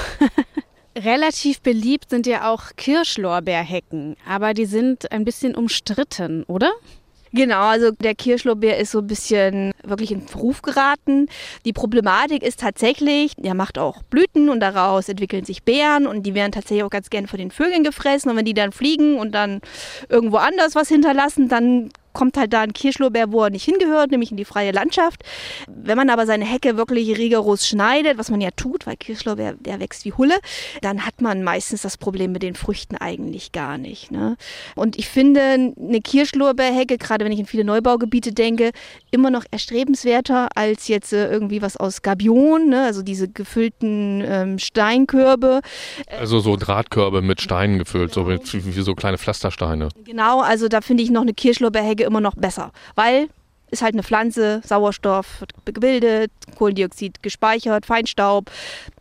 Relativ beliebt sind ja auch Kirschlorbeerhecken, aber die sind ein bisschen umstritten, oder? Genau, also der Kirschlorbeer ist so ein bisschen wirklich in Verruf geraten. Die Problematik ist tatsächlich, der macht auch Blüten und daraus entwickeln sich Beeren und die werden tatsächlich auch ganz gerne von den Vögeln gefressen und wenn die dann fliegen und dann irgendwo anders was hinterlassen, dann kommt halt da ein Kirschlorbeer, wo er nicht hingehört, nämlich in die freie Landschaft. Wenn man aber seine Hecke wirklich rigoros schneidet, was man ja tut, weil Kirschlorbeer, der wächst wie Hulle, dann hat man meistens das Problem mit den Früchten eigentlich gar nicht. Ne? Und ich finde eine Kirschlorbeerhecke, gerade wenn ich in viele Neubaugebiete denke, immer noch erstrebenswerter als jetzt äh, irgendwie was aus Gabion, ne? Also diese gefüllten ähm, Steinkörbe. Also so Drahtkörbe mit Steinen gefüllt, so wie, wie so kleine Pflastersteine. Genau, also da finde ich noch eine Kirschlorbeerhecke immer noch besser, weil ist halt eine Pflanze, Sauerstoff wird gebildet, Kohlendioxid gespeichert, Feinstaub,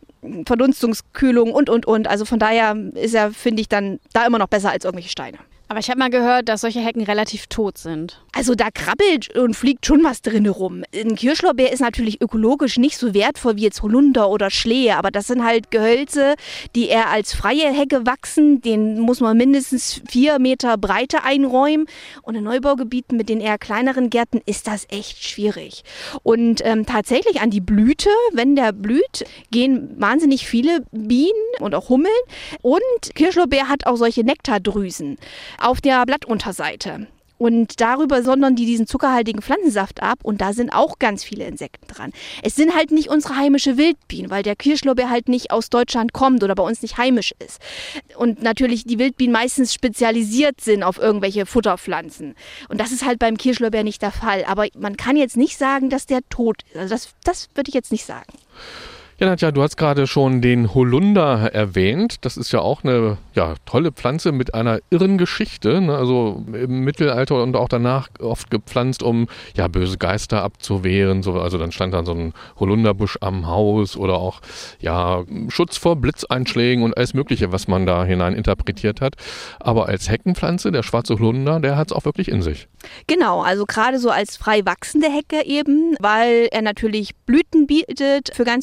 Verdunstungskühlung und, und, und. Also von daher ist er, finde ich, dann da immer noch besser als irgendwelche Steine. Aber ich habe mal gehört, dass solche Hecken relativ tot sind. Also da krabbelt und fliegt schon was drin rum. Ein Kirschlorbeer ist natürlich ökologisch nicht so wertvoll wie jetzt Holunder oder Schlehe, aber das sind halt Gehölze, die eher als freie Hecke wachsen. Den muss man mindestens vier Meter Breite einräumen. Und in Neubaugebieten mit den eher kleineren Gärten ist das echt schwierig. Und ähm, tatsächlich an die Blüte, wenn der blüht, gehen wahnsinnig viele Bienen und auch Hummeln. Und Kirschlorbeer hat auch solche Nektardrüsen auf der Blattunterseite. Und darüber sondern die diesen zuckerhaltigen Pflanzensaft ab und da sind auch ganz viele Insekten dran. Es sind halt nicht unsere heimische Wildbienen, weil der Kirschlorbeer halt nicht aus Deutschland kommt oder bei uns nicht heimisch ist. Und natürlich die Wildbienen meistens spezialisiert sind auf irgendwelche Futterpflanzen. Und das ist halt beim Kirschlorbeer nicht der Fall. Aber man kann jetzt nicht sagen, dass der tot ist. Also das, das würde ich jetzt nicht sagen. Ja, Nadja, du hast gerade schon den Holunder erwähnt. Das ist ja auch eine ja, tolle Pflanze mit einer irren Geschichte. Ne? Also im Mittelalter und auch danach oft gepflanzt, um ja, böse Geister abzuwehren. So, also dann stand dann so ein Holunderbusch am Haus oder auch ja, Schutz vor Blitzeinschlägen und alles Mögliche, was man da hinein interpretiert hat. Aber als Heckenpflanze, der schwarze Holunder, der hat es auch wirklich in sich. Genau, also gerade so als frei wachsende Hecke eben, weil er natürlich Blüten bietet für ganz viele Insekten.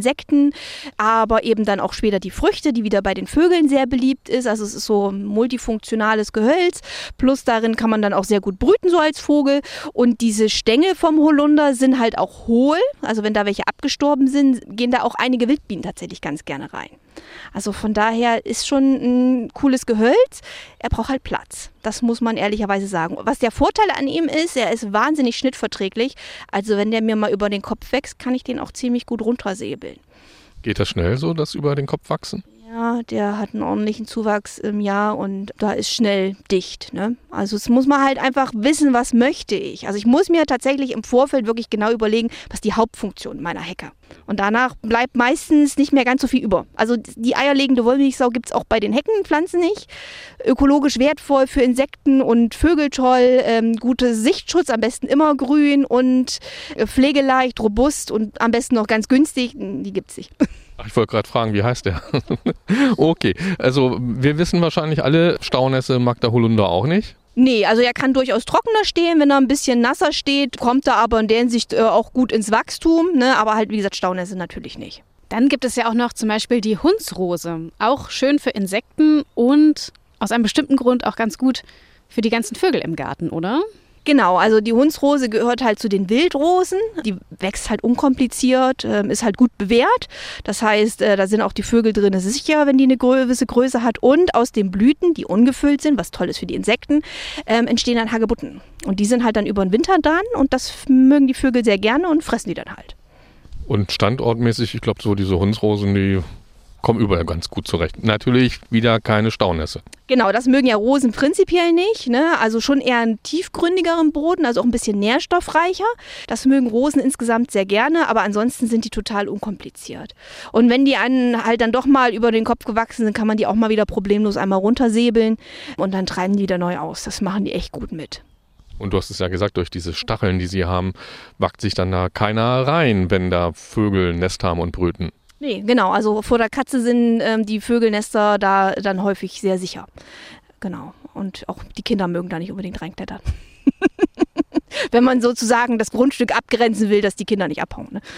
Insekten, aber eben dann auch später die Früchte, die wieder bei den Vögeln sehr beliebt ist. Also es ist so ein multifunktionales Gehölz, plus darin kann man dann auch sehr gut brüten so als Vogel. Und diese Stängel vom Holunder sind halt auch hohl. Also wenn da welche abgestorben sind, gehen da auch einige Wildbienen tatsächlich ganz gerne rein. Also von daher ist schon ein cooles Gehölz. Er braucht halt Platz. Das muss man ehrlicherweise sagen. Was der Vorteil an ihm ist, er ist wahnsinnig schnittverträglich. Also wenn der mir mal über den Kopf wächst, kann ich den auch ziemlich gut runtersäbeln. Geht das schnell so, das über den Kopf wachsen? Ja, der hat einen ordentlichen Zuwachs im Jahr und da ist schnell dicht. Ne? Also es muss man halt einfach wissen, was möchte ich. Also ich muss mir tatsächlich im Vorfeld wirklich genau überlegen, was ist die Hauptfunktion meiner Hecke. Und danach bleibt meistens nicht mehr ganz so viel über. Also die eierlegende Wollmilchsau gibt es auch bei den Heckenpflanzen nicht. Ökologisch wertvoll für Insekten und Vögel toll. Ähm, gute Sichtschutz, am besten immer grün und äh, pflegeleicht, robust und am besten noch ganz günstig. Die gibt es nicht. Ach, ich wollte gerade fragen, wie heißt der? Okay, also wir wissen wahrscheinlich alle, Staunässe mag der Holunder auch nicht. Nee, also er kann durchaus trockener stehen, wenn er ein bisschen nasser steht, kommt er aber in der Hinsicht äh, auch gut ins Wachstum, ne? Aber halt wie gesagt Staunässe natürlich nicht. Dann gibt es ja auch noch zum Beispiel die Hundsrose, auch schön für Insekten und aus einem bestimmten Grund auch ganz gut für die ganzen Vögel im Garten, oder? Genau, also die Hundsrose gehört halt zu den Wildrosen. Die wächst halt unkompliziert, ist halt gut bewährt. Das heißt, da sind auch die Vögel drin sicher, wenn die eine gewisse Größe hat. Und aus den Blüten, die ungefüllt sind, was toll ist für die Insekten, entstehen dann Hagebutten. Und die sind halt dann über den Winter dran und das mögen die Vögel sehr gerne und fressen die dann halt. Und standortmäßig, ich glaube so diese Hundsrosen, die kommen überall ganz gut zurecht. Natürlich wieder keine Staunässe. Genau, das mögen ja Rosen prinzipiell nicht, ne? Also schon eher einen tiefgründigeren Boden, also auch ein bisschen nährstoffreicher. Das mögen Rosen insgesamt sehr gerne, aber ansonsten sind die total unkompliziert. Und wenn die einen halt dann doch mal über den Kopf gewachsen sind, kann man die auch mal wieder problemlos einmal runtersäbeln und dann treiben die wieder neu aus. Das machen die echt gut mit. Und du hast es ja gesagt, durch diese Stacheln, die sie haben, wagt sich dann da keiner rein, wenn da Vögel Nest haben und brüten. Nee, genau. Also vor der Katze sind ähm, die Vögelnester da dann häufig sehr sicher. Genau. Und auch die Kinder mögen da nicht unbedingt reinklettern. Wenn man sozusagen das Grundstück abgrenzen will, dass die Kinder nicht abhauen. Ne?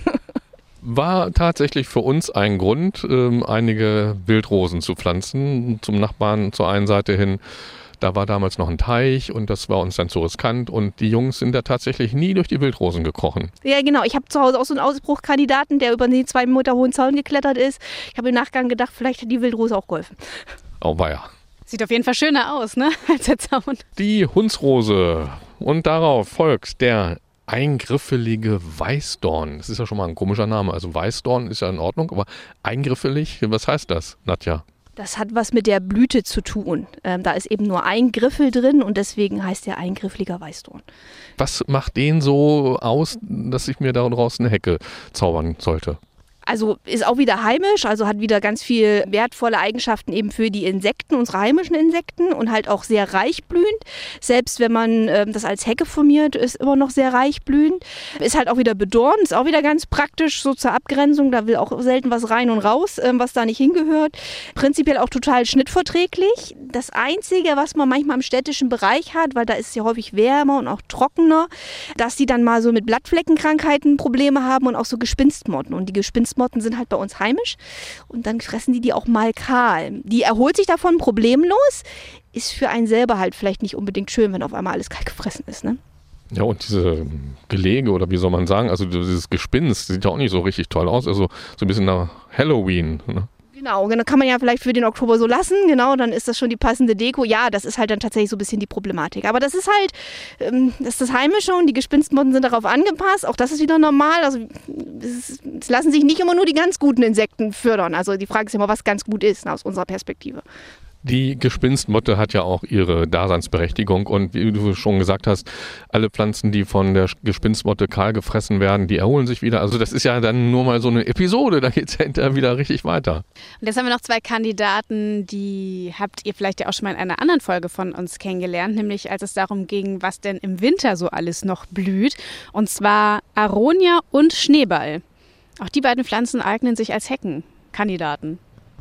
War tatsächlich für uns ein Grund, ähm, einige Wildrosen zu pflanzen, zum Nachbarn zur einen Seite hin. Da war damals noch ein Teich und das war uns dann zu riskant und die Jungs sind da tatsächlich nie durch die Wildrosen gekrochen. Ja genau, ich habe zu Hause auch so einen Ausbruchkandidaten, der über den zwei Meter hohen Zaun geklettert ist. Ich habe im Nachgang gedacht, vielleicht hat die Wildrose auch geholfen. Auweia. Sieht auf jeden Fall schöner aus, ne, als der Zaun. Die Hundsrose und darauf folgt der eingriffelige Weißdorn. Das ist ja schon mal ein komischer Name. Also Weißdorn ist ja in Ordnung, aber eingriffelig, was heißt das, Nadja? Das hat was mit der Blüte zu tun. Ähm, da ist eben nur ein Griffel drin und deswegen heißt der eingriffliger Weißdorn. Was macht den so aus, dass ich mir daraus eine Hecke zaubern sollte? Also ist auch wieder heimisch, also hat wieder ganz viel wertvolle Eigenschaften eben für die Insekten, unsere heimischen Insekten und halt auch sehr reichblühend. Selbst wenn man äh, das als Hecke formiert, ist immer noch sehr reichblühend. Ist halt auch wieder bedornt, ist auch wieder ganz praktisch so zur Abgrenzung. Da will auch selten was rein und raus, äh, was da nicht hingehört. Prinzipiell auch total schnittverträglich. Das Einzige, was man manchmal im städtischen Bereich hat, weil da ist es ja häufig wärmer und auch trockener, dass die dann mal so mit Blattfleckenkrankheiten Probleme haben und auch so Gespinstmotten. Und die Gespinstmotten sind halt bei uns heimisch und dann fressen die die auch mal kahl. Die erholt sich davon problemlos, ist für einen selber halt vielleicht nicht unbedingt schön, wenn auf einmal alles kahl gefressen ist, ne? Ja, und diese Gelege oder wie soll man sagen, also dieses Gespinst sieht ja auch nicht so richtig toll aus, also so ein bisschen nach Halloween, ne? Genau, dann kann man ja vielleicht für den Oktober so lassen, genau, dann ist das schon die passende Deko. Ja, das ist halt dann tatsächlich so ein bisschen die Problematik. Aber das ist halt, ähm, das ist das Heimische und die Gespinstmotten sind darauf angepasst. Auch das ist wieder normal. Also es, es lassen sich nicht immer nur die ganz guten Insekten fördern. Also die Frage ist immer, was ganz gut ist, aus unserer Perspektive. Die Gespinstmotte hat ja auch ihre Daseinsberechtigung und wie du schon gesagt hast, alle Pflanzen, die von der Gespinstmotte kahl gefressen werden, die erholen sich wieder. Also das ist ja dann nur mal so eine Episode, da geht es ja hinterher wieder richtig weiter. Und jetzt haben wir noch zwei Kandidaten, die habt ihr vielleicht ja auch schon mal in einer anderen Folge von uns kennengelernt, nämlich als es darum ging, was denn im Winter so alles noch blüht. Und zwar Aronia und Schneeball. Auch die beiden Pflanzen eignen sich als Heckenkandidaten.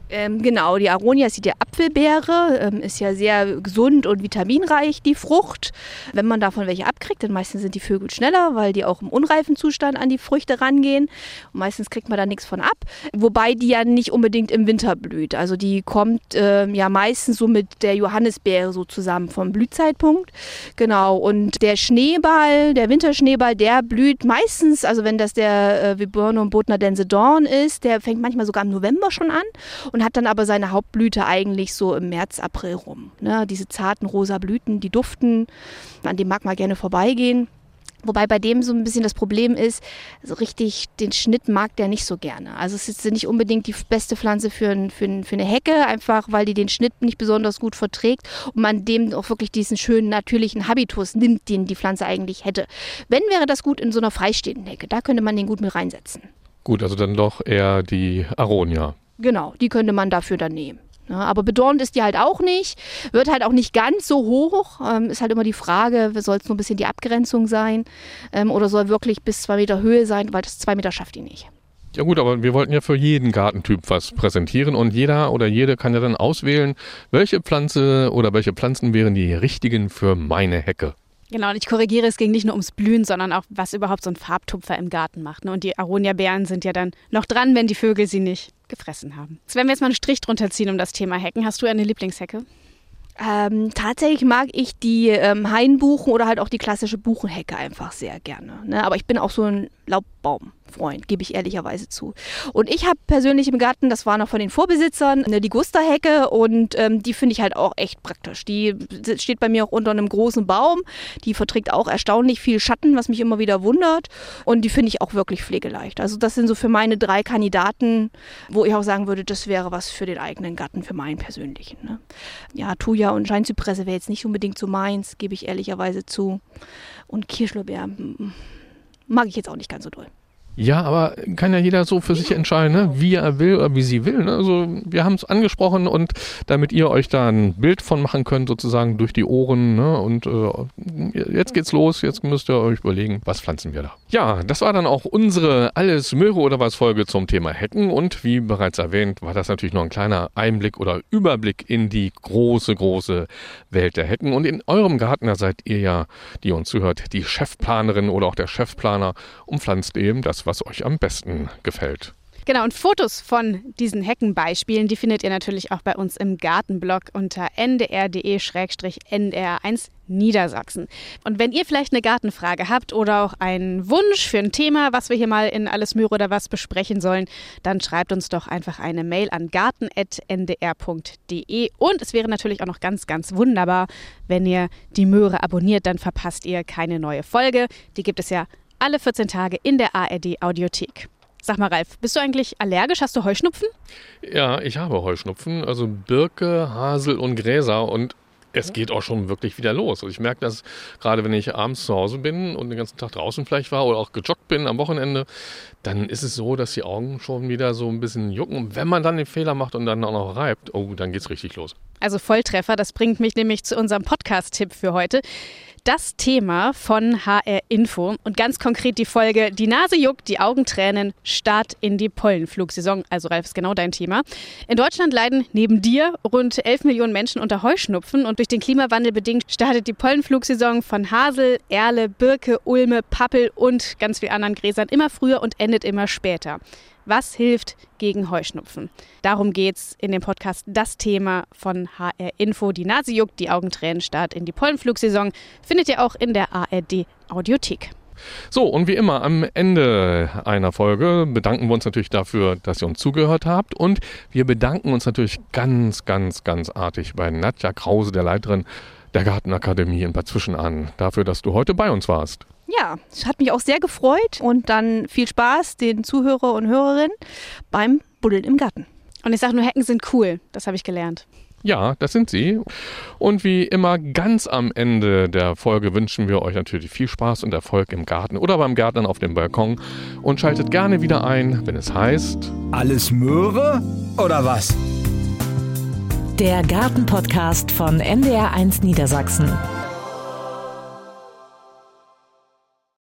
Ähm, genau, die Aronia ist die Apfelbeere, ähm, ist ja sehr gesund und vitaminreich, die Frucht. Wenn man davon welche abkriegt, dann meistens sind die Vögel schneller, weil die auch im unreifen Zustand an die Früchte rangehen. Und meistens kriegt man da nichts von ab, wobei die ja nicht unbedingt im Winter blüht. Also die kommt äh, ja meistens so mit der Johannisbeere so zusammen vom Blühzeitpunkt. Genau, und der Schneeball, der Winterschneeball, der blüht meistens, also wenn das der äh, Viburnum bodnadense Dorn ist, der fängt manchmal sogar im November schon an. Und hat dann aber seine Hauptblüte eigentlich so im März, April rum. Ne? Diese zarten rosa Blüten, die duften, an dem mag man gerne vorbeigehen. Wobei bei dem so ein bisschen das Problem ist, so richtig den Schnitt mag der nicht so gerne. Also es ist nicht unbedingt die beste Pflanze für, ein, für, ein, für eine Hecke, einfach weil die den Schnitt nicht besonders gut verträgt und man dem auch wirklich diesen schönen natürlichen Habitus nimmt, den die Pflanze eigentlich hätte. Wenn, wäre das gut in so einer freistehenden Hecke. Da könnte man den gut mit reinsetzen. Gut, also dann doch eher die Aronia. Genau, die könnte man dafür dann nehmen. Ja, aber bedornt ist die halt auch nicht, wird halt auch nicht ganz so hoch. Ähm, ist halt immer die Frage, soll es nur ein bisschen die Abgrenzung sein ähm, oder soll wirklich bis zwei Meter Höhe sein, weil das zwei Meter schafft die nicht. Ja gut, aber wir wollten ja für jeden Gartentyp was präsentieren und jeder oder jede kann ja dann auswählen, welche Pflanze oder welche Pflanzen wären die richtigen für meine Hecke. Genau, und ich korrigiere, es ging nicht nur ums Blühen, sondern auch, was überhaupt so ein Farbtupfer im Garten macht. Ne? Und die Aronia-Beeren sind ja dann noch dran, wenn die Vögel sie nicht gefressen haben. Jetzt werden wir jetzt mal einen Strich drunter ziehen um das Thema Hecken. Hast du eine Lieblingshecke? Ähm, tatsächlich mag ich die ähm, Hainbuchen oder halt auch die klassische Buchenhecke einfach sehr gerne. Ne? Aber ich bin auch so ein Laubbaumfreund, gebe ich ehrlicherweise zu. Und ich habe persönlich im Garten, das war noch von den Vorbesitzern, eine Ligusterhecke und ähm, die finde ich halt auch echt praktisch. Die steht bei mir auch unter einem großen Baum. Die verträgt auch erstaunlich viel Schatten, was mich immer wieder wundert. Und die finde ich auch wirklich pflegeleicht. Also das sind so für meine drei Kandidaten, wo ich auch sagen würde, das wäre was für den eigenen Garten, für meinen persönlichen. Ne? Ja, Thuja und Scheinzypresse wäre jetzt nicht unbedingt so meins, gebe ich ehrlicherweise zu. Und Kirschlorbeer mag ich jetzt auch nicht ganz so doll. Ja, aber kann ja jeder so für sich entscheiden, ne? Wie er will oder wie sie will. Ne? Also wir haben es angesprochen und damit ihr euch da ein Bild von machen könnt, sozusagen durch die Ohren. Ne? Und äh, jetzt geht's los, jetzt müsst ihr euch überlegen, was pflanzen wir da. Ja, das war dann auch unsere Alles Möhre oder was Folge zum Thema Hecken. Und wie bereits erwähnt, war das natürlich noch ein kleiner Einblick oder Überblick in die große, große Welt der Hecken. Und in eurem Garten, da seid ihr ja, die uns zuhört, die Chefplanerin oder auch der Chefplaner und pflanzt eben das, was euch am besten gefällt. Genau, und Fotos von diesen Heckenbeispielen, die findet ihr natürlich auch bei uns im Gartenblog unter n d r punkt d e slash n d r eins Niedersachsen. Und wenn ihr vielleicht eine Gartenfrage habt oder auch einen Wunsch für ein Thema, was wir hier mal in Alles Möhre oder was besprechen sollen, dann schreibt uns doch einfach eine Mail an garten at n d r punkt d e. Und es wäre natürlich auch noch ganz, ganz wunderbar, wenn ihr die Möhre abonniert, dann verpasst ihr keine neue Folge. Die gibt es ja alle vierzehn Tage in der A R D-Audiothek. Sag mal, Ralf, bist du eigentlich allergisch? Hast du Heuschnupfen? Ja, ich habe Heuschnupfen, also Birke, Hasel und Gräser und es geht auch schon wirklich wieder los. Also ich merke das gerade, wenn ich abends zu Hause bin und den ganzen Tag draußen vielleicht war oder auch gejoggt bin am Wochenende, dann ist es so, dass die Augen schon wieder so ein bisschen jucken. Und wenn man dann den Fehler macht und dann auch noch reibt, oh, dann geht's richtig los. Also Volltreffer, das bringt mich nämlich zu unserem Podcast-Tipp für heute. Das Thema von H R Info und ganz konkret die Folge Die Nase juckt, die Augen tränen, Start in die Pollenflugsaison. Also Ralf, ist genau dein Thema. In Deutschland leiden neben dir rund elf Millionen Menschen unter Heuschnupfen und durch den Klimawandel bedingt startet die Pollenflugsaison von Hasel, Erle, Birke, Ulme, Pappel und ganz vielen anderen Gräsern immer früher und endet immer später. Was hilft gegen Heuschnupfen? Darum geht's in dem Podcast Das Thema von H R Info. Die Nase juckt, die Augen tränen, Start in die Pollenflugsaison. Findet ihr auch in der A R D-Audiothek. So, und wie immer am Ende einer Folge bedanken wir uns natürlich dafür, dass ihr uns zugehört habt. Und wir bedanken uns natürlich ganz, ganz, ganz artig bei Nadja Krause, der Leiterin der Gartenakademie in Bad Zwischenahn, dafür, dass du heute bei uns warst. Ja, es hat mich auch sehr gefreut und dann viel Spaß den Zuhörer und Hörerinnen beim Buddeln im Garten. Und ich sage nur, Hecken sind cool, das habe ich gelernt. Ja, das sind sie. Und wie immer ganz am Ende der Folge wünschen wir euch natürlich viel Spaß und Erfolg im Garten oder beim Gärtnern auf dem Balkon und schaltet gerne wieder ein, wenn es heißt Alles Möhre oder was? Der Gartenpodcast von N D R eins Niedersachsen.